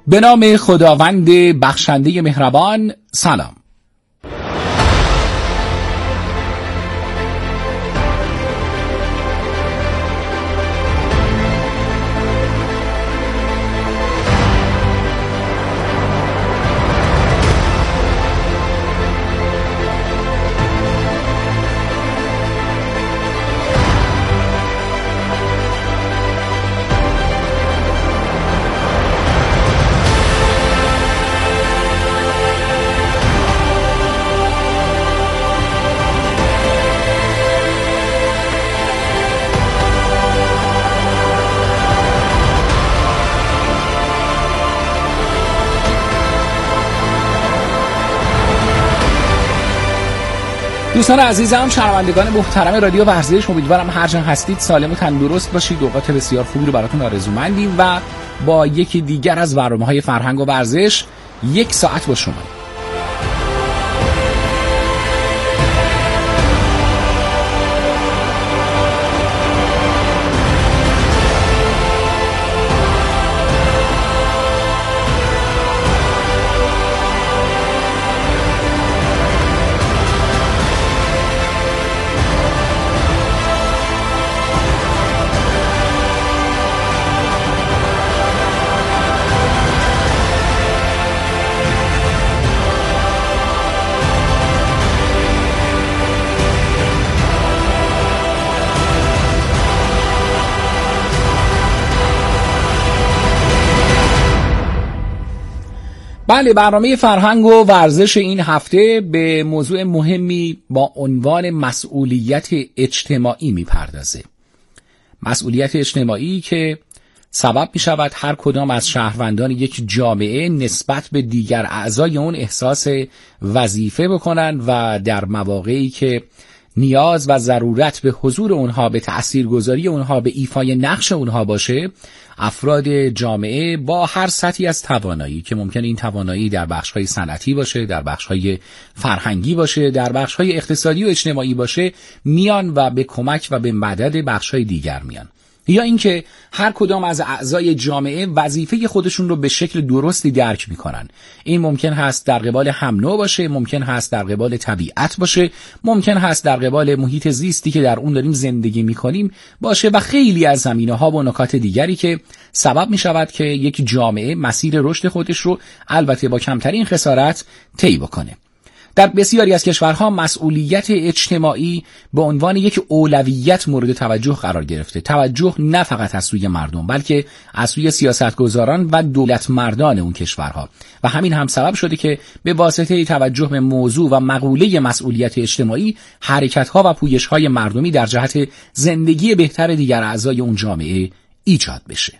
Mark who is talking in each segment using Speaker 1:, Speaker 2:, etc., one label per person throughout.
Speaker 1: به نام خداوند بخشنده مهربان. سلام. دوستان عزیزم، شنوندگان محترم رادیو ورزش، امیدوارم هر جا هستید سالم و تندرست باشید. اوقات بسیار خوبی رو براتون آرزومندیم و با یکی دیگر از برنامه‌های فرهنگ و ورزش یک ساعت با شما. بله، برنامه فرهنگ و ورزش این هفته به موضوع مهمی با عنوان مسئولیت اجتماعی میپردازه. مسئولیت اجتماعی که سبب می شود هر کدام از شهروندان یک جامعه نسبت به دیگر اعضای اون احساس وظیفه بکنن و در مواقعی که نیاز و ضرورت به حضور اونها، به تأثیرگذاری اونها، به ایفای نقش اونها باشه، افراد جامعه با هر سطحی از توانایی که ممکن این توانایی در بخش‌های صنعتی باشه، در بخش‌های فرهنگی باشه، در بخش‌های اقتصادی و اجتماعی باشه، میان و به کمک و به مدد بخش‌های دیگر میان. یا اینکه هر کدام از اعضای جامعه وظیفه خودشون رو به شکل درستی درک میکنن. این ممکن هست در قبال هم نوع باشه، ممکن هست در قبال طبیعت باشه، ممکن هست در قبال محیط زیستی که در اون داریم زندگی میکنیم باشه و خیلی از زمینه‌ها و نکات دیگری که سبب میشود که یک جامعه مسیر رشد خودش رو البته با کمترین خسارت طی بکنه. در بسیاری از کشورها مسئولیت اجتماعی به عنوان یک اولویت مورد توجه قرار گرفته. توجه نه فقط از سوی مردم بلکه از سوی سیاستگزاران و دولت مردان اون کشورها و همین هم سبب شده که به واسطه توجه به موضوع و مقوله مسئولیت اجتماعی حرکت‌ها و پویش‌های مردمی در جهت زندگی بهتر دیگر اعضای اون جامعه ایجاد بشه.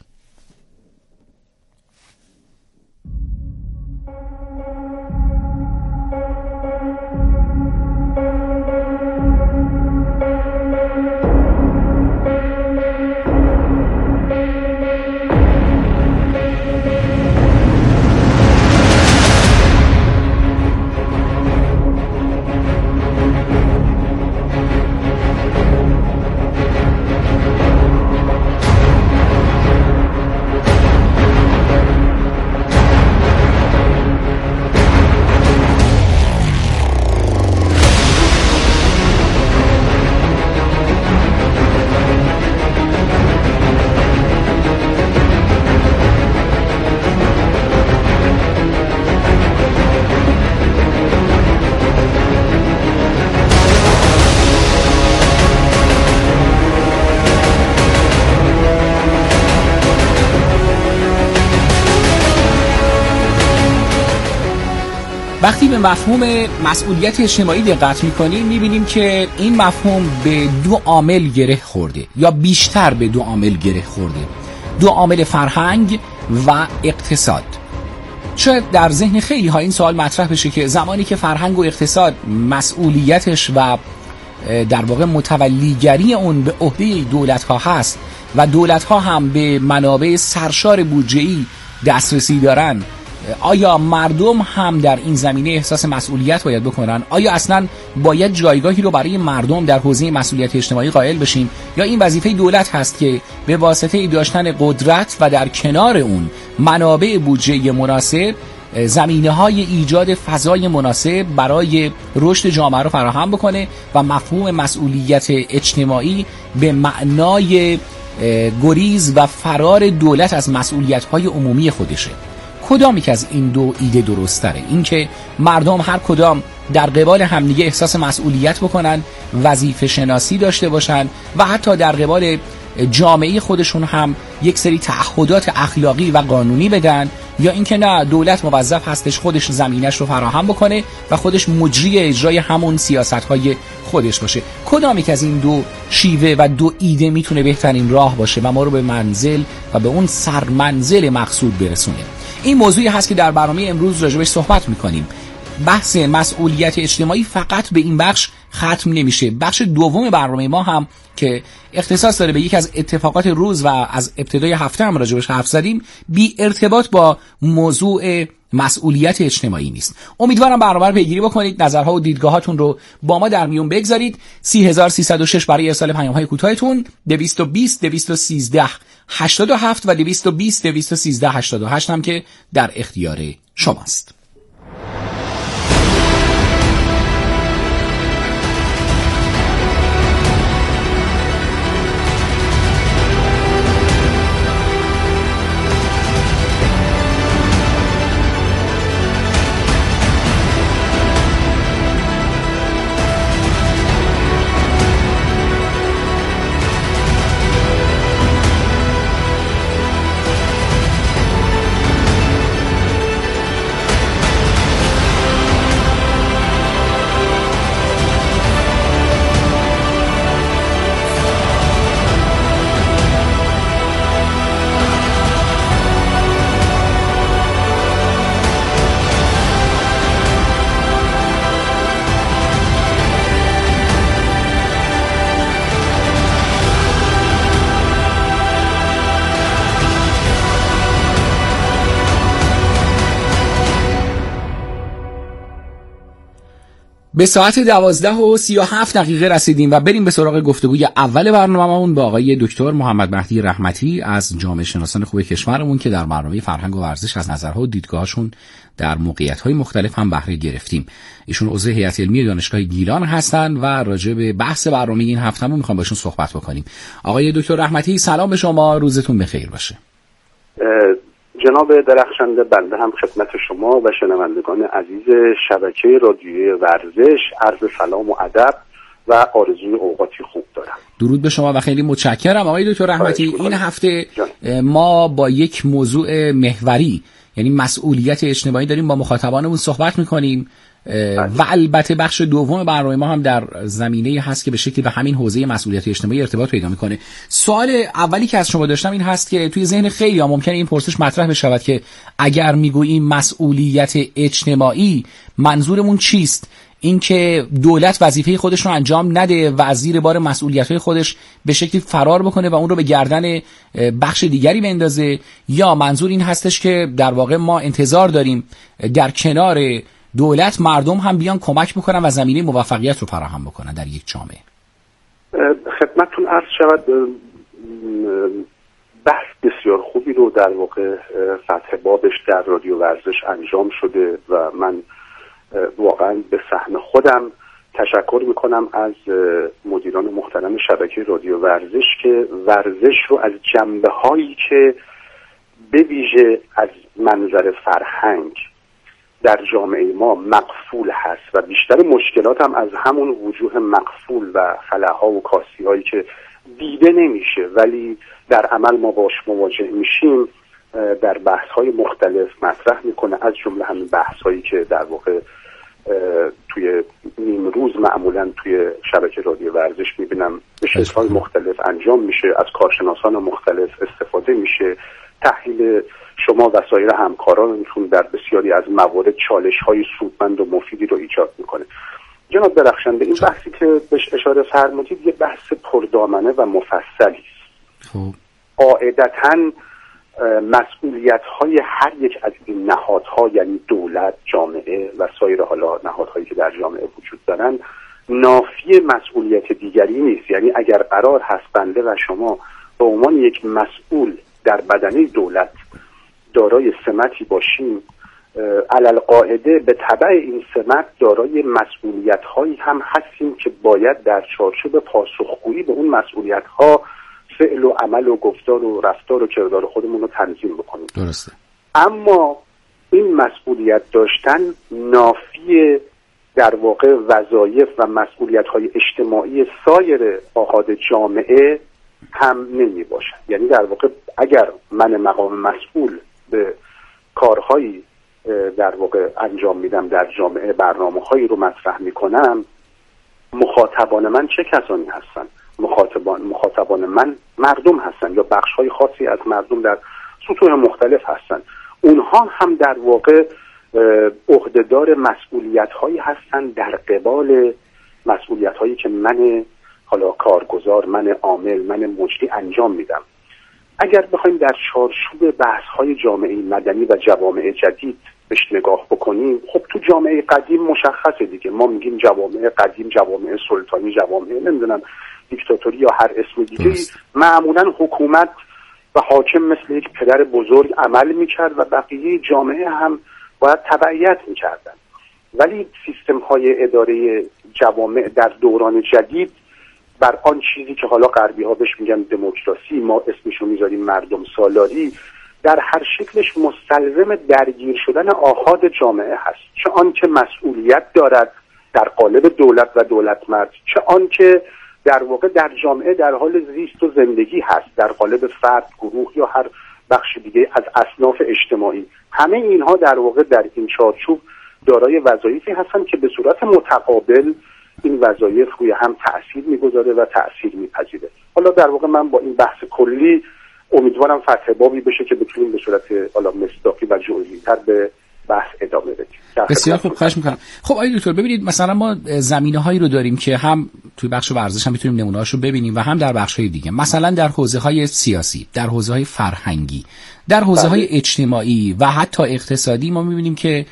Speaker 1: وقتی به مفهوم مسئولیت اجتماعی دقت می‌کنیم می‌بینیم که این مفهوم به دو عامل گره خورده یا بیشتر به دو عامل گره خورده. دو عامل فرهنگ و اقتصاد. شاید در ذهن خیلی ها این سوال مطرح بشه که زمانی که فرهنگ و اقتصاد مسئولیتش و در واقع متولیگری اون به عهده دولت ها هست و دولت ها هم به منابع سرشار بودجه‌ای دسترسی دارن، آیا مردم هم در این زمینه احساس مسئولیت باید بکنن؟ آیا اصلا باید جایگاهی رو برای مردم در حوزه مسئولیت اجتماعی قائل بشیم، یا این وظیفه دولت هست که به واسطه داشتن قدرت و در کنار اون منابع بودجه مناسب زمینه‌های ایجاد فضای مناسب برای رشد جامعه رو فراهم بکنه و مفهوم مسئولیت اجتماعی به معنای گریز و فرار دولت از مسئولیت‌های عمومی خودشه. کدامی که از این دو ایده درست تره؟ این که مردم هر کدام در قبال همدیگه احساس مسئولیت بکنن، وظیفه شناسی داشته باشن و حتی در قبال جامعه خودشون هم یک سری تعهدات اخلاقی و قانونی بدن، یا اینکه نه، دولت موظف هستش خودش زمینش رو فراهم بکنه و خودش مجری اجرای همون سیاست‌های خودش باشه؟ کدامی که از این دو شیوه و دو ایده میتونه بهترین راه باشه و ما رو به منزل و به اون سرمنزل مقصود برسونه؟ این موضوعی هست که در برنامه امروز راجبش صحبت میکنیم. بحث مسئولیت اجتماعی فقط به این بخش ختم نمیشه. بخش دوم برنامه ما هم که اختصاص داره به یک از اتفاقات روز و از ابتدای هفته هم راجبش حرف زدیم، بی ارتباط با موضوع مسئولیت اجتماعی نیست. امیدوارم برنامه رو پیگیری بکنید، نظرها و دیدگاهاتون رو با ما در میون بگذارید. 30306 برای ارسال پیام‌های کوتاهتون، 220 213 87 و 220 213 88 هم که در اختیار شماست. به ساعت 12:37 رسیدیم و بریم به سراغ گفتگوی اول برنامه‌مون با آقای دکتر محمد مهدی رحمتی از جامعه شناسان خوب کشورمون که در برنامه فرهنگ و ورزش از نظرها و دیدگاهشون در موقعیت‌های مختلف هم بهره گرفتیم. ایشون عضو هیئت علمی دانشگاه گیلان هستن و راجع به بحث برنامه این هفتهمون می‌خوام باشون صحبت بکنیم. آقای دکتر رحمتی، سلام به شما، روزتون بخیر باشه.
Speaker 2: جناب درخشنده، بنده هم خدمت شما و شنوندگان عزیز شبکه رادیویی ورزش عرض سلام و ادب و آرزوی اوقاتی خوب دارم.
Speaker 1: درود به شما و خیلی متشکرم. آقای دکتر رحمتی، این هفته ما با یک موضوع محوری یعنی مسئولیت اجتماعی داریم با مخاطبانمون صحبت میکنیم و البته بخش دوم برنامه ما هم در زمینه هست که به شکلی به همین حوزه مسئولیت اجتماعی ارتباط پیدا میکنه. سوال اولی که از شما داشتم این هست که توی ذهن خیلی ها ممکنه این پرسش مطرح بشود که اگر میگوییم مسئولیت اجتماعی منظورمون چیست؟ اینکه دولت وظیفه خودش رو انجام نده و از زیر بار مسئولیت‌های خودش به شکلی فرار بکنه و اون رو به گردن بخش دیگری بندازه، یا منظور این هستش که در واقع ما انتظار داریم در کنار دولت مردم هم بیان کمک بکنن و زمینه موفقیت رو فراهم بکنن در یک جامعه؟
Speaker 2: خدمتتون عرض شود بحث بسیار خوبی رو در واقع فتح بابش در رادیو ورزش انجام شده و من واقعا به سهم خودم تشکر میکنم از مدیران محترم شبکه رادیو ورزش که ورزش رو از جنبه هایی که به ویژه از منظر فرهنگ در جامعه ما مقفول هست و بیشتر مشکلات هم از همون وجوه مقفول و خلاها و کاسی هایی که دیده نمیشه ولی در عمل ما باش مواجه میشیم در بحث های مختلف مطرح میکنه، از جمله همین بحث هایی که در واقع توی نیم روز معمولا توی شبکه رادیو ورزش میبینم به شکل‌های مختلف انجام میشه، از کارشناسان مختلف استفاده میشه، تحلیل شما و سایر همکارانتون در بسیاری از موارد چالش‌های سودمند و مفیدی رو ایجاد میکنه. جناب درخشنده، این بحثی که بهش اشاره فرمودید یه بحث پردامنه و مفصلی است. قاعدتاً مسئولیت‌های هر یک از این نهادها، یعنی دولت، جامعه و سایر حالا نهادهایی که در جامعه وجود دارن، نافی مسئولیت دیگری نیست. یعنی اگر قرار هست بنده و شما به عنوان یک مسئول در بدنه دولت دارای سمتی باشیم، علالقاعده به تبع این سمت دارای مسئولیت‌هایی هم هستیم که باید در چارچوب پاسخگویی به اون مسئولیت‌ها فعل و عمل و گفتار و رفتار و کردار خودمون رو تنظیم بکنیم.
Speaker 1: درسته.
Speaker 2: اما این مسئولیت داشتن نافی در واقع وظایف و مسئولیت‌های اجتماعی سایر آحاد جامعه هم نمی باشد. یعنی در واقع اگر من مقام مسئول به کارهایی در واقع انجام میدم در جامعه، برنامه‌هایی رو مطرح میکنم، مخاطبان من چه کسانی هستن؟ مخاطبان من مردم هستن یا بخش‌های خاصی از مردم در سطوح مختلف هستن. اونها هم در واقع عهدهدار مسئولیت‌هایی هستن در قبال مسئولیت‌هایی که من حالا کارگزار، من عامل، من مجری انجام میدم. اگر بخوایم در چارچوب بحث‌های جامعه مدنی و جوامع جدید بهش نگاه بکنیم، خب تو جامعه قدیم مشخصه دیگه، ما میگیم جوامع قدیم، جوامع سلطانی، جوامع نمیدونم دیکتاتوری یا هر اسم دیگه، معمولا حکومت و حاکم مثل یک پدر بزرگ عمل میکرد و بقیه جامعه هم باید تبعیت میکردن. ولی سیستم های اداره جوامع در دوران جدید بر آن چیزی که حالا غربی ها بهش میگن دموکراسی، ما اسمشو میذاریم مردم سالاری، در هر شکلش مستلزم درگیر شدن آحاد جامعه هست، چه آن که مسئولیت دارد در قالب دولت و دولتمرد، چه آن که در واقع در جامعه در حال زیست و زندگی هست در قالب فرد، گروه یا هر بخش دیگه از اصناف اجتماعی. همه اینها در واقع در این چارچوب دارای وظایفی هستن که به صورت متقابل این وظایف روی هم تأثیر میگذاره و تأثیر میپذیره. حالا در واقع من با این بحث کلی امیدوارم فتح بابی بشه که بتونیم به صورت حالا مصداقی و جزئی‌تر به بحث ادامه بدیم.
Speaker 1: بسیار خوب، خواهش میکنم. خب آقای دکتر ببینید، مثلا ما زمینه‌هایی رو داریم که هم توی بخش ورزش هم میتونیم نمونه‌هاشو ببینیم و هم در بخش‌های دیگه، مثلا در حوزه‌های سیاسی، در حوزه‌های فرهنگی، در حوزه‌های اجتماعی و حتی اقتصادی ما می‌بینیم که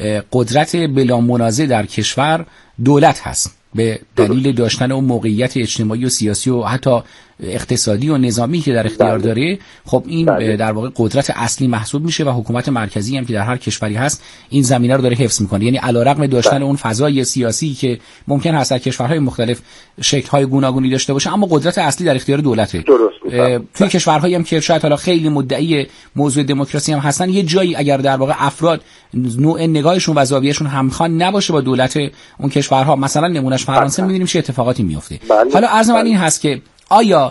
Speaker 1: قدرت بلا منازع در کشور دولت هست به دلیل داشتن اون موقعیت اجتماعی و سیاسی و حتی اقتصادی و نظامی که در اختیار داره. خب این در واقع قدرت اصلی محسوب میشه و حکومت مرکزی هم که در هر کشوری هست این زمینه رو داره حفظ میکنه. یعنی علیرغم داشتن اون فضای سیاسی که ممکن هست در کشورهای مختلف شکل‌های گوناگونی داشته باشه، اما قدرت اصلی در اختیار دولته. توی کشورهایی هم که شاید حالا خیلی مدعی موضوع دموکراسی هم هستن، یه جایی اگر در واقع افراد نوع نگاهشون و زاویه‌شون همخوان نباشه با دولت اون کشورها، مثلا نمونهش فرانسه، می‌بینیم چه اتفاقاتی میفته. حالا عرض من این هست که آیا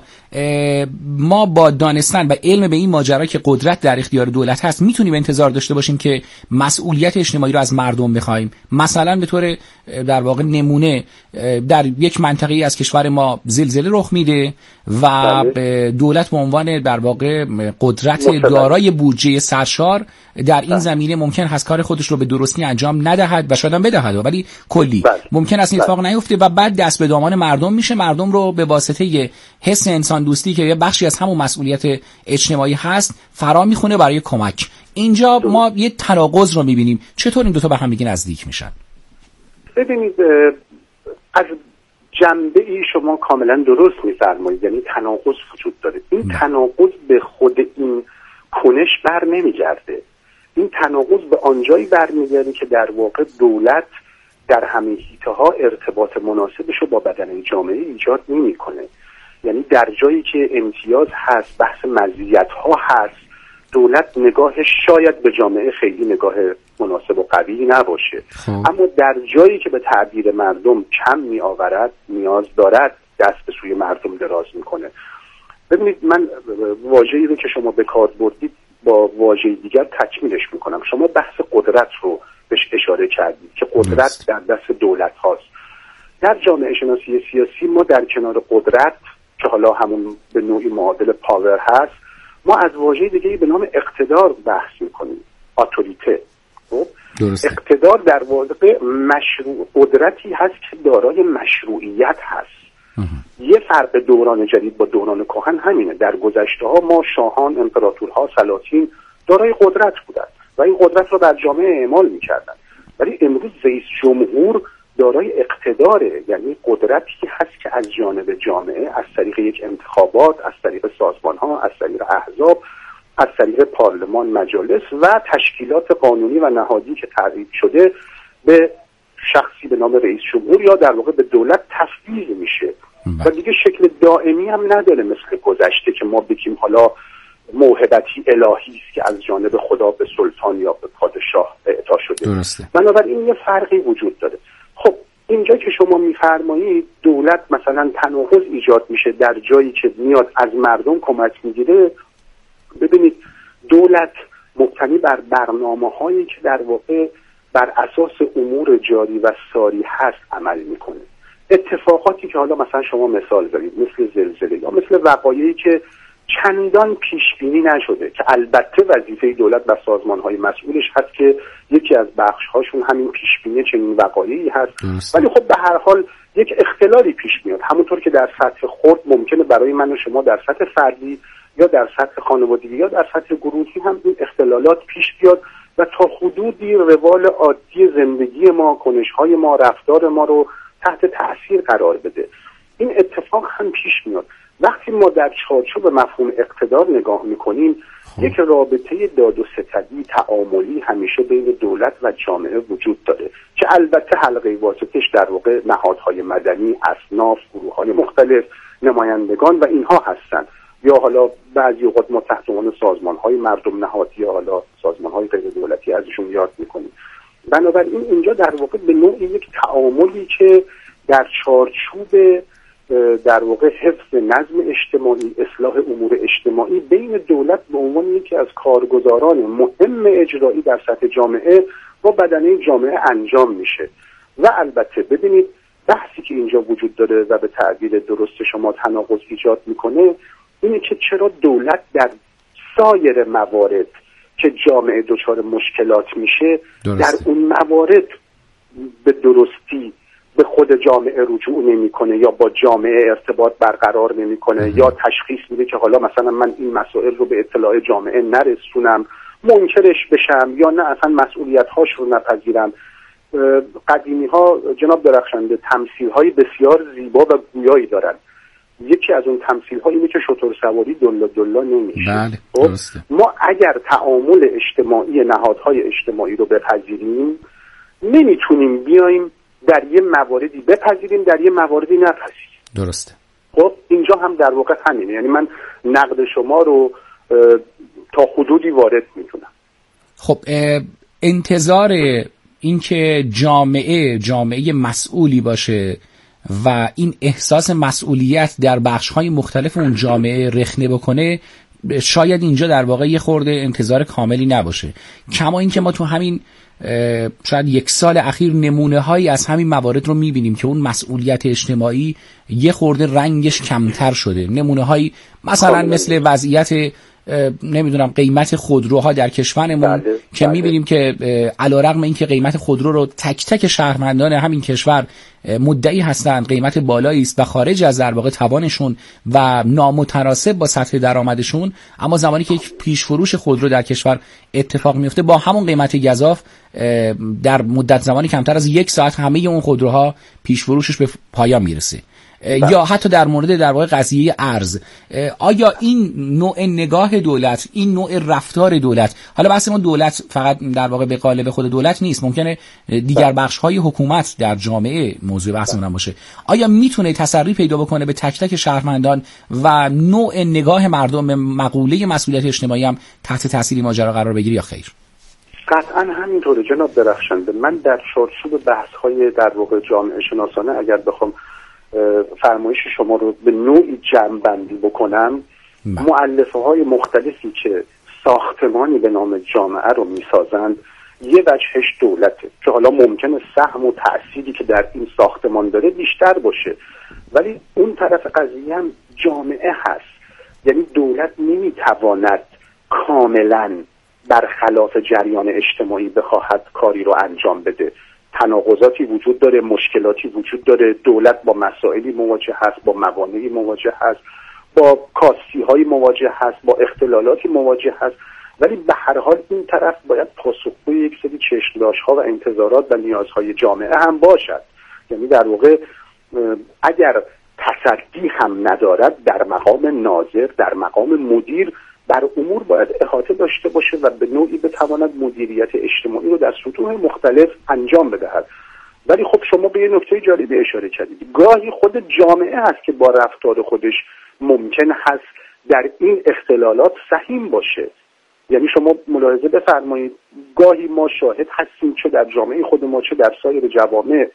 Speaker 1: ما با دانستن و علم به این ماجرا که قدرت در اختیار دولت هست میتونیم انتظار داشته باشیم که مسئولیت اجتماعی رو از مردم بخوایم؟ مثلا به طور در واقع نمونه در یک منطقه‌ای از کشور ما زلزله رخ میده و دولت به عنوان در واقع قدرت دارای بودجه سرشار در این زمینه ممکن هست کار خودش رو به درستی انجام ندهد و شاید هم بدهد، ولی کلی ممکن است این اتفاق نیفته و بعد دست به دامان مردم میشه، مردم رو به واسطه حس انسان دوستی که یه بخشی از همون مسئولیت اجتماعی هست فرا میخونه برای کمک. اینجا ما یه تناقض رو میبینیم. چطور این دوتا به هم دیگه نزدیک میشن؟
Speaker 2: ببینید، از جنبه ای شما کاملا درست میفرمایید، یعنی تناقض وجود داره. این تناقض به خود این کنش بر نمیگرده. این تناقض به آنجایی برمیگرده که در واقع دولت در همه حیطه‌ها ارتباط مناسبش رو با بدنه جامعه ایجاد نمی‌کنه. یعنی در جایی که امتیاز هست، بحث مزیت‌ها هست، دولت نگاهش شاید به جامعه خیلی نگاه مناسب و قوی نباشه. اما در جایی که به تعبیر مردم کم می‌آورد، نیاز دارد، دست به سوی مردم دراز می‌کنه. ببینید، من واژه‌ای رو که شما به کار بردید با واژه دیگر تکمیلش می‌کنم. شما بحث قدرت رو بهش اشاره کردید که قدرت در دست دولت هاست. در جامعه شناسی سیاسی ما در کنار قدرت که حالا همون به نوعی معادل پاور هست، ما از واژه دیگه‌ای به نام اقتدار بحث میکنیم، اتوریته. اقتدار در واقع قدرتی هست که دارای مشروعیت هست. یه فرق دوران جدید با دوران کهن همینه. در گذشته ها ما شاهان، امپراتورها، سلاطین دارای قدرت بودند و این قدرت را در جامعه اعمال میکردن. ولی امروز رئیس جمهور دارای اقتداره، یعنی قدرتی هست که از جانب جامعه از طریق یک انتخابات، از طریق سازمان ها، از طریق احزاب از طریق پارلمان، مجالس و تشکیلات قانونی و نهادی که تعریف شده به شخصی به نام رئیس جمهور یا در واقع به دولت تفویض میشه و دیگه شکل دائمی هم نداره مثل گذشته که ما بگیم حالا موهبتی الهی است که از جانب خدا به سلطان یا به پادشاه اعطا شده.
Speaker 1: درسته.
Speaker 2: بنابراین یه فرقی وجود داره. خب اینجا که شما میفرمایید دولت مثلا تناقض ایجاد میشه در جایی که میاد از مردم کمک میگیره، ببینید دولت مبتنی بر برنامه‌هایی که در واقع بر اساس امور جاری و ساری هست عمل میکنه. اتفاقاتی که حالا مثلا شما مثال دارید مثل زلزله یا مثل وقایعی که چندان پیش بینی نشده که البته وظیفه دولت و سازمان‌های مسئولش هست که یکی از بخش‌هاشون همین پیش بینی چنین وقایعی هست. ولی خب به هر حال یک اختلالی پیش میاد، همونطور که در سطح خرد ممکنه برای من و شما در سطح فردی یا در سطح خانوادگی یا در سطح گروهی هم این اختلالات پیش بیاد و تا حدودی روال عادی زندگی ما، کنش‌های ما، رفتار ما رو تحت تأثیر قرار بده. این اتفاق هم پیش میاد. وقتی ما در چارچوب مفهوم اقتدار نگاه میکنیم یک رابطه داد و ستدی تعاملی همیشه بین دولت و جامعه وجود داره که البته حلقه واسطش در واقع نهادهای مدنی، اصناف، گروه‌های مختلف، نمایندگان و اینها هستند، یا حالا بعضی اوقات ما تحت عنوان سازمان‌های مردم نهادی یا حالا سازمان‌های غیر دولتی ازشون یاد میکنیم. بنابراین اینجا در واقع به نوعی یک تعاملی که در چارچوب در واقع حفظ نظم اجتماعی، اصلاح امور اجتماعی بین دولت به عنوان یکی از کارگزاران مهم اجرایی در سطح جامعه و بدنه جامعه انجام میشه. و البته ببینید بحثی که اینجا وجود داره و به تعبیر درست شما تناقض ایجاد میکنه اینه که چرا دولت در سایر موارد که جامعه دچار مشکلات میشه در اون موارد به درستی به خود جامعه رجوع نمیکنه یا با جامعه ارتباط برقرار نمیکنه یا تشخیص میده که حالا مثلا من این مسائل رو به اطلاع جامعه نرسونم، منکرش بشم یا نه اصلا مسئولیت هاش رو نپذیرم. قدیمی ها جناب درخشنده تمثیل های بسیار زیبا و گویایی دارن. یکی از اون تمثیل ها اینه که شتر سواری دلا نمیشه.
Speaker 1: بله درسته.
Speaker 2: ما اگر تعامل اجتماعی نهادهای اجتماعی رو بپذیریم نمیتونیم بیایم در یه مواردی بپذیریم در یه مواردی نپذیریم.
Speaker 1: درسته.
Speaker 2: خب اینجا هم در واقع همینه، یعنی من نقد شما رو تا حدودی وارد میتونم.
Speaker 1: خب انتظار این که جامعه مسئولی باشه و این احساس مسئولیت در بخش‌های مختلف اون جامعه رخنه بکنه شاید اینجا در واقع یه خورده انتظار کاملی نباشه، کما این که ما تو همین شاید 1 سال اخیر نمونه هایی از همین موارد رو میبینیم که اون مسئولیت اجتماعی یه خورده رنگش کمتر شده. نمونه هایی مثلا مثل وضعیت نمیدونم قیمت خودروها در کشورمون که میبینیم که علیرغم اینکه قیمت خودرو رو تک تک شهروندان همین کشور مدعی هستند قیمت بالایی است و خارج از در واقع توانشون و نامتناسب با سطح درآمدشون، اما زمانی که یک پیشفروش خودرو در کشور اتفاق میفته با همون قیمت گزاف در مدت زمانی کمتر از 1 ساعت همه اون خودروها پیشفروشش به پایان میرسه. یا حتی در مورد در واقع قضیه ارز، آیا این نوع نگاه دولت، این نوع رفتار دولت، حالا بحث ما دولت فقط در واقع به قالب خود دولت نیست، ممکنه دیگر بخش‌های حکومت در جامعه موضوع بحثمون باشه، آیا میتونه تسری پیدا بکنه به تک تک شهروندان و نوع نگاه مردم به مقوله مسئولیت اجتماعی هم تحت تاثیر ماجرا قرار بگیره یا خیر؟
Speaker 2: قطعا همینطوره جناب درخشنده. من در چارچوب بحث‌های در واقع جامعه شناسانه اگر بخوام فرمایش شما رو به نوعی جمع‌بندی بکنم، مؤلفه‌های مختلفی که ساختمانی به نام جامعه رو میسازند یه وجهش دولته که حالا ممکنه سهم و تأثیری که در این ساختمان داره بیشتر باشه، ولی اون طرف قضیه هم جامعه هست. یعنی دولت نمیتواند کاملا برخلاف جریان اجتماعی بخواهد کاری رو انجام بده. تناقضاتی وجود داره، مشکلاتی وجود داره، دولت با مسائلی مواجه هست، با موانعی مواجه هست، با کاستی‌های مواجه هست، با اختلالاتی مواجه هست، ولی به هر حال این طرف باید پاسخگوی یک سری چشم‌داشت‌ها و انتظارات و نیازهای جامعه هم باشد. یعنی در واقع اگر تصدی هم ندارد در مقام ناظر، در مقام مدیر بر امور باید احاطه داشته باشه و به نوعی بتواند مدیریت اجتماعی رو در سطوح مختلف انجام بدهد. ولی خب شما به یه نکته جالبی اشاره کردید، گاهی خود جامعه هست که با رفتار خودش ممکن هست در این اختلالات سهیم باشه. یعنی شما ملاحظه بفرمایید گاهی ما شاهد هستیم چه در جامعه خود ما چه در سایر جوامع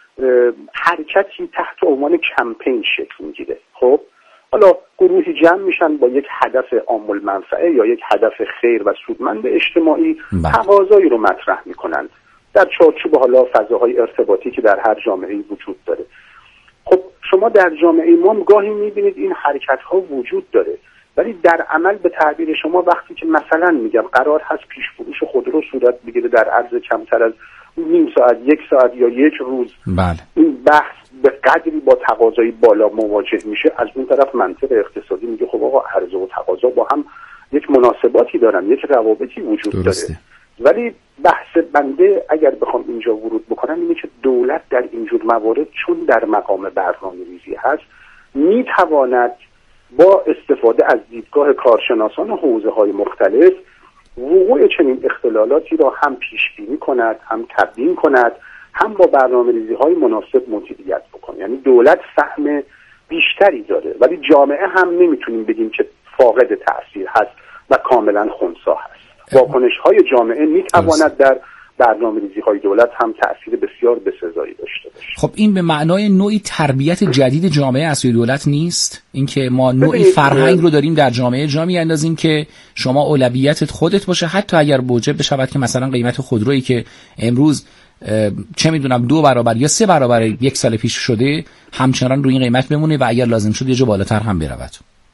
Speaker 2: حرکتی تحت عنوان کمپین شکل میگیره. خب حالا گروهی جمع میشن با یک هدف عام المنفعه یا یک هدف خیر و سودمند اجتماعی، تقاضایی رو مطرح میکنن در چارچوب حالا فضاهای ارتباطی که در هر جامعه‌ای وجود داره. خب شما در جامعه ما گاهی میبینید این حرکت ها وجود داره، ولی در عمل به تعبیر شما وقتی که مثلا میگم قرار هست پیش فروش خودرو صورت بگیره در عرض کمتر از نیم ساعت، یک ساعت یا یک روز،
Speaker 1: بله.
Speaker 2: این بحث به قدری با تقاضای بالا مواجه میشه. از اون طرف منطق اقتصادی میگه خب آقا عرضه و تقاضا با هم یک مناسباتی دارن، یک روابطی وجود داره. ولی بحث بنده اگر بخوام اینجا ورود بکنم اینه که دولت در اینجور موارد چون در مقام برنامه‌ریزی هست میتواند با استفاده از دیدگاه کارشناسان حوزه‌های مختلف وقوع چنین اختلالاتی را هم پیش بینی کند، هم تبیین کند، هم با برنامه‌ریزی‌های مناسب مدیریت بکنه. یعنی دولت سهم بیشتری داره، ولی جامعه هم نمیتونیم بگیم که فاقد تأثیر هست و کاملا خنثی هست. واکنش‌های جامعه میتواند در برنامه‌ریزی‌های دولت هم تأثیر بسیار بسزایی داشته باشه.
Speaker 1: خب این به معنای نوعی تربیت جدید جامعه از سوی دولت نیست؟ اینکه ما نوعی فرهنگ رو داریم در جامعه جا می‌اندازیم که شما اولویتت خودت باشه، حتی اگر موجب بشود که مثلا قیمت خودرویی که امروز چه میدونم 2 برابر یا 3 برابر یک سال پیش شده همچنان روی این قیمت بمونه و اگر لازم شد یه جا بالاتر هم برود.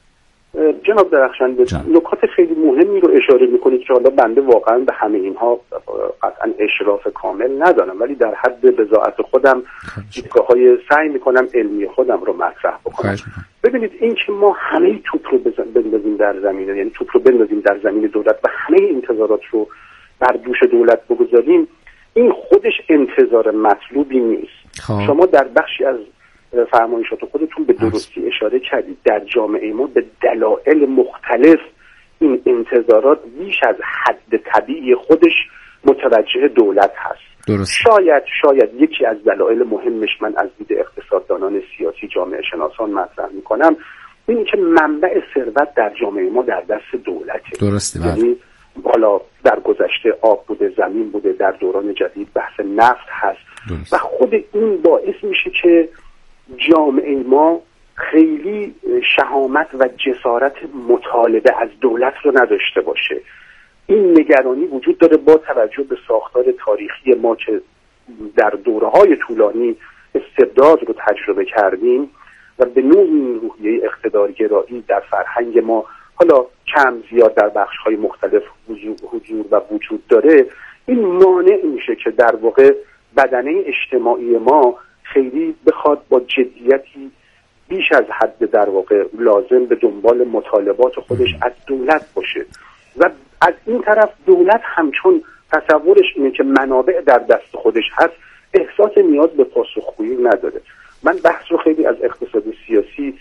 Speaker 2: جناب درخشنده نکات خیلی مهمی رو اشاره میکنید که حالا بنده واقعا به همه اینها قطعا اشراف کامل ندارم، ولی در حد بضاعت خودم دیدگاه‌های سعی میکنم علمی خودم رو مطرح بکنم. ببینید این که ما همه توپ رو بندازیم در زمینه، یعنی توپ رو بندازیم در زمین دولت و همه انتظارات رو بر دوش دولت بگذاریم، این خودش انتظار مطلوبی نیست. شما در بخشی از فرمایشات خودتون به درستی اشاره کردید. در جامعه ما به دلایل مختلف این انتظارات بیش از حد طبیعی خودش متوجه دولت هست. شاید یکی از دلایل مهمش من از دید اقتصاددانان سیاسی جامعه شناسان مطرح میکنم اینی که منبع ثروت در جامعه ما در دست دولته.
Speaker 1: درسته.
Speaker 2: یعنی حالا در گذشته آب بوده، زمین بوده، در دوران جدید بحث نفت هست. و خود این باعث میشه که جامعه ما خیلی شهامت و جسارت مطالبه از دولت رو نداشته باشه. این نگرانی وجود داره با توجه به ساختار تاریخی ما که در دوره‌های طولانی استبداد رو تجربه کردیم و به نوعی روحیه اقتدارگرایی در فرهنگ ما حالا کم زیاد در بخش‌های مختلف حضور و وجود داره. این مانع میشه که در واقع بدنه اجتماعی ما خیلی بخواد با جدیتی بیش از حد در واقع لازم به دنبال مطالبات خودش از دولت باشه و از این طرف دولت همچون تصورش اینه که منابع در دست خودش هست احساس نیاز به پاسخگویی نداره. من بحث رو خیلی از اقتصاد سیاسی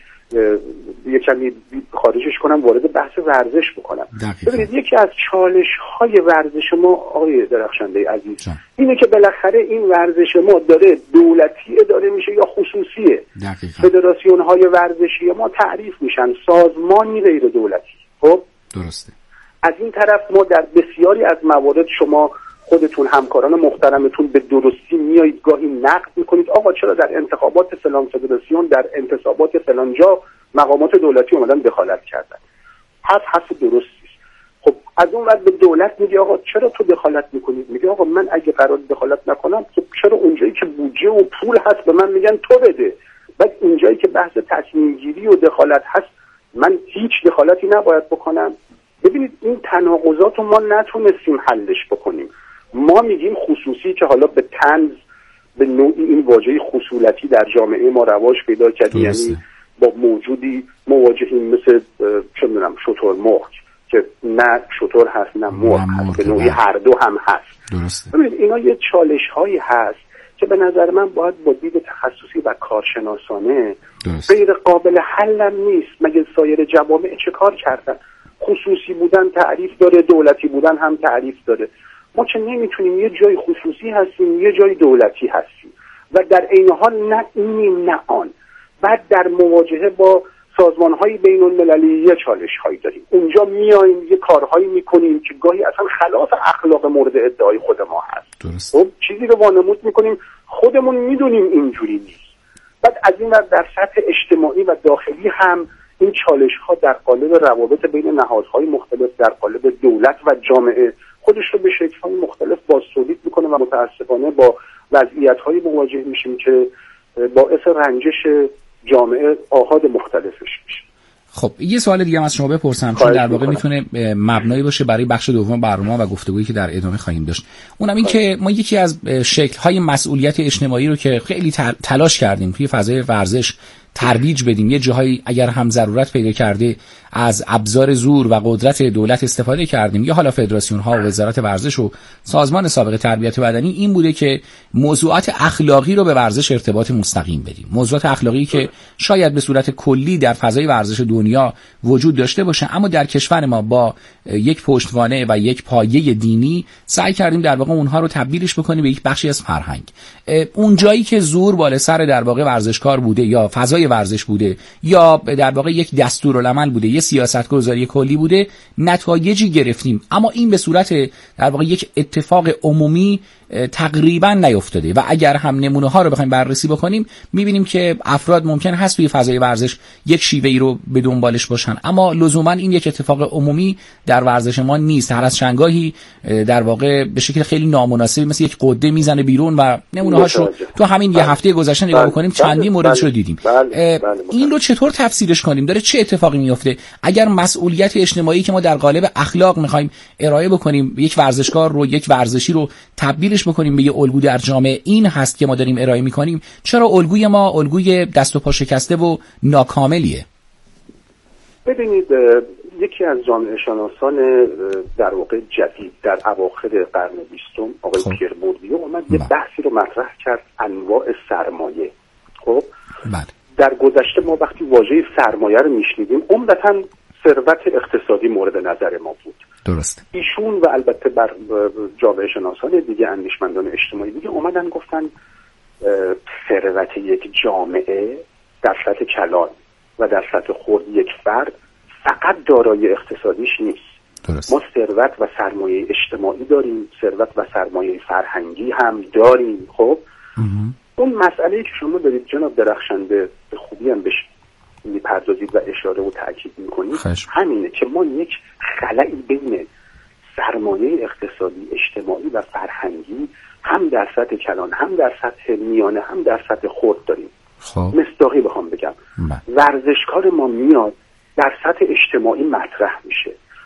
Speaker 2: یه کمی خارجش کنم وارد بحث ورزش بکنم. ببینید یکی از چالش‌های ورزش ما آقای درخشنده عزیز اینه که بالاخره این ورزش ما داره دولتی اداره میشه یا خصوصیه. فدراسیون‌های ورزشی ما تعریف میشن سازمانی غیر دولتی. خب
Speaker 1: درسته.
Speaker 2: از این طرف ما در بسیاری از موارد شما خودتون همکاران محترمتون به درستی میایید گاهی نقد میکنید آقا چرا در انتخابات فلان فدراسیون در انتصابات فلان جا مقامات دولتی اومدن دخالت کردن. حرف درستی. خب از اون ور به دولت میگه آقا چرا تو دخالت میکنید؟ میگه آقا من اگه قرار دخالت نکنم خب چرا اونجایی که بودجه و پول هست به من میگن تو بده، بعد اینجایی که بحث تصمیم گیری و دخالت هست من هیچ دخالتی نباید بکنم. ببینید این تناقضات رو ما نتونستیم حلش بکنیم. ما میگیم خصوصی که حالا به طنز به نوعی این واژه خصولتی در جامعه ما رواج پیدا کرد، یعنی با موجودی مواجهیم مثل چه میدونم شتر مرغ که نه شتر هست نه مرغ هست، به نوعی هر دو هم هست. ببینید اینا یه چالش هایی هست که به نظر من باید با دید تخصصی و کارشناسانه غیر قابل حل هم نیست. مگه سایر جوامع چه کار کردن؟ خصوصی بودن تعریف داره، دولتی بودن هم تعریف داره. ما که نمیتونیم یه جای خصوصی هستیم یه جای دولتی هستیم و در عین حال نه اینیم نه آن. بعد در مواجهه با سازمان‌های بین‌المللی یه چالش‌هایی داریم. اونجا میایم یه کارهایی میکنیم که گاهی اصلا خلاف اخلاق مورد ادعای خود ما هست.
Speaker 1: درست.
Speaker 2: خب چیزی رو وانمود میکنیم خودمون میدونیم اینجوری نیست. بعد از این ور در سطح اجتماعی و داخلی هم این چالش‌ها در قالب روابط بین نهادهای مختلف، در قالب دولت و جامعه خودش رو به شکل‌های مختلف بازتولید میکنه و متأسفانه با وضعیت‌هایی مواجه میشیم که باعث رنجش جامعه آحاد مختلفش میشه.
Speaker 1: خب یه سوال دیگه هم از شما بپرسم چون در واقع میتونه مبنایی باشه برای بخش دوم برنامه و گفتگویی که در ادامه خواهیم داشت. اونم این که ما یکی از شکل‌های مسئولیت اجتماعی رو که خیلی تلاش کردیم توی فضای ورزش ترویج بدیم، یه جاهایی اگر هم ضرورت پیدا کرده از ابزار زور و قدرت دولت استفاده کردیم، یا حالا فدراسیون ها و وزارت ورزش و سازمان سابق تربیت بدنی، این بوده که موضوعات اخلاقی رو به ورزش ارتباط مستقیم بدیم. موضوعات اخلاقی که شاید به صورت کلی در فضای ورزش دنیا وجود داشته باشه، اما در کشور ما با یک پشتوانه و یک پایه دینی سعی کردیم در واقع اونها رو تبدیلش بکنیم به یک بخشی از فرهنگ. اون جایی که زور بالا سر در واقع ورزشکار بوده یا فضای ورزش بوده یا در واقع یک دستورالعمل بوده، یه سیاستگذاری کلی بوده، نتایجی گرفتیم، اما این به صورت در واقع یک اتفاق عمومی تقریبا نیفتاده و اگر هم نمونه ها رو بخوایم بررسی بکنیم میبینیم که افراد ممکن هست توی فضای ورزش یک شیوهی رو به دنبالش باشن، اما لزوما این یک اتفاق عمومی در ورزش ما نیست. هر از چنگاهی در واقع به شکل خیلی نامناسبی مثل یک قده میزنه بیرون و نمونه هاشو تو همین یه هفته گذشته نگاه بکنیم چندین موردش رو دیدیم. این رو چطور تفسیرش کنیم؟ داره چه اتفاقی میفته اگر مسئولیت اجتماعی که ما در قالب اخلاق میخوایم ارائه بکنیم، یک ورزشکار رو، یک ورزشی رو تبدیلش بکنیم به یه الگو در جامعه، این هست که ما داریم ارائه میکنیم؟ چرا الگوی ما الگوی دست و پا شکسته و ناکاملیه؟
Speaker 2: ببینید یکی از جامعه شناسان در واقع جدید در اواخر قرن 20 آقای پیر بوردیو اومد یه بحثی رو مطرح کرد، انواع سرمایه. خب در گذشته ما وقتی واژه سرمایه رو میشنیدیم عمدتاً ثروت اقتصادی مورد نظر ما بود.
Speaker 1: درست.
Speaker 2: ایشون و البته بر جامعه شناسان دیگه، اندیشمندان اجتماعی دیگه اومدن گفتن ثروت یک جامعه در سطح کلان و در سطح خرد یک فرد فقط دارایی اقتصادیش نیست.
Speaker 1: درست.
Speaker 2: ما ثروت و سرمایه اجتماعی داریم، ثروت و سرمایه فرهنگی هم داریم. خب اون مسئله‌ای که شما دارید جناب درخشنده به خوبی هم بهش میپردازید و اشاره و تاکید میکنید همینه که ما یک خلایی بین سرمایه اقتصادی، اجتماعی و فرهنگی هم در سطح کلان، هم در سطح میانه، هم در سطح خرد داریم. مصداقی بخوام بگم، ورزشکار ما میاد در سطح اجتماعی مطرح میشه،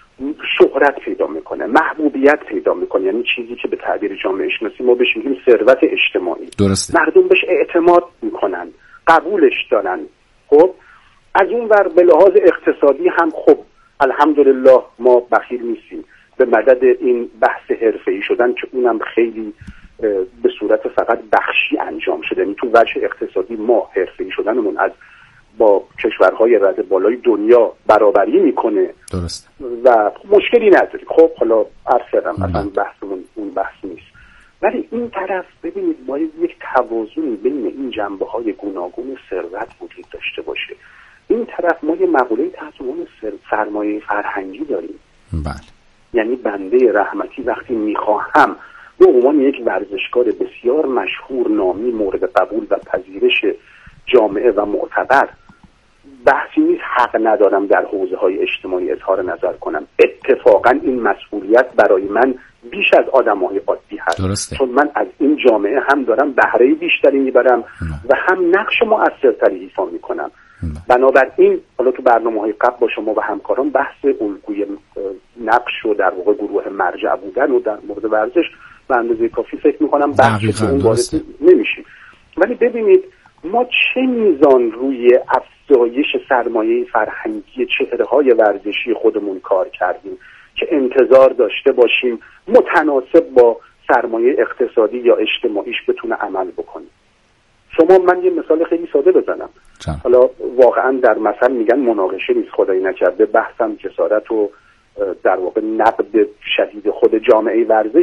Speaker 2: شهرت پیدا میکنه، محبوبیت پیدا میکنه، یعنی چیزی که به تعبیر جامعه شناسی ما بهش میگیم ثروت اجتماعی.
Speaker 1: درسته.
Speaker 2: مردم بهش اعتماد میکنن، قبولش دارن. خب از اون ور به لحاظ اقتصادی هم خب الحمدلله ما بخیل نیستیم به مدد این بحث حرفه‌ای شدن که اونم خیلی به صورت فقط بخشی انجام شده. یعنی تو وجه اقتصادی ما حرفه‌ای شدنمون از با کشورهای رده بالای دنیا برابری میکنه.
Speaker 1: درست.
Speaker 2: و مشکلی نداریم. خب حالا عرض کردم اصلا بحثمون اون بحث نیست، ولی این طرف ببینید باید یک توازنی بین این جنبه‌های گوناگون ثروت وجود داشته باشه. این طرف ما یه مقوله تحت عنوان سرمایه فرهنگی داریم.
Speaker 1: بله.
Speaker 2: یعنی بنده رحمتی وقتی میخواهم به عنوان یک ورزشکار بسیار مشهور، نامی، مورد قبول و پذیرش جامعه و معتبر، بحثی نیست حق ندارم در حوزه‌های اجتماعی اظهار نظر کنم. اتفاقا این مسئولیت برای من بیش از آدم‌های عادی هست.
Speaker 1: درسته.
Speaker 2: چون من از این جامعه هم دارم بهره بیشتری میبرم و هم نقش مؤثرتری ایفا میکنم. بنابراین حالا تو برنامه‌های قبل با شما و همکاران بحث الگوی نقش و در واقع گروه مرجع بودن و در مورد ورزش به اندازه کافی فکر میکنم بحث اون وارد نمیشیم. ولی ببینید ما چه میزان روی افزایش سرمایه فرهنگی چهره‌های ورزشی خودمون کار کردیم که انتظار داشته باشیم متناسب با سرمایه اقتصادی یا اجتماعیش بتونه عمل بکنه. شما من یه مثال خیلی ساده بزنم. حالا واقعا در مثل میگن مناقشه نیست، خدایی نکرده بحثم جسارت و در واقع نقد شدید خود جامعه ورزش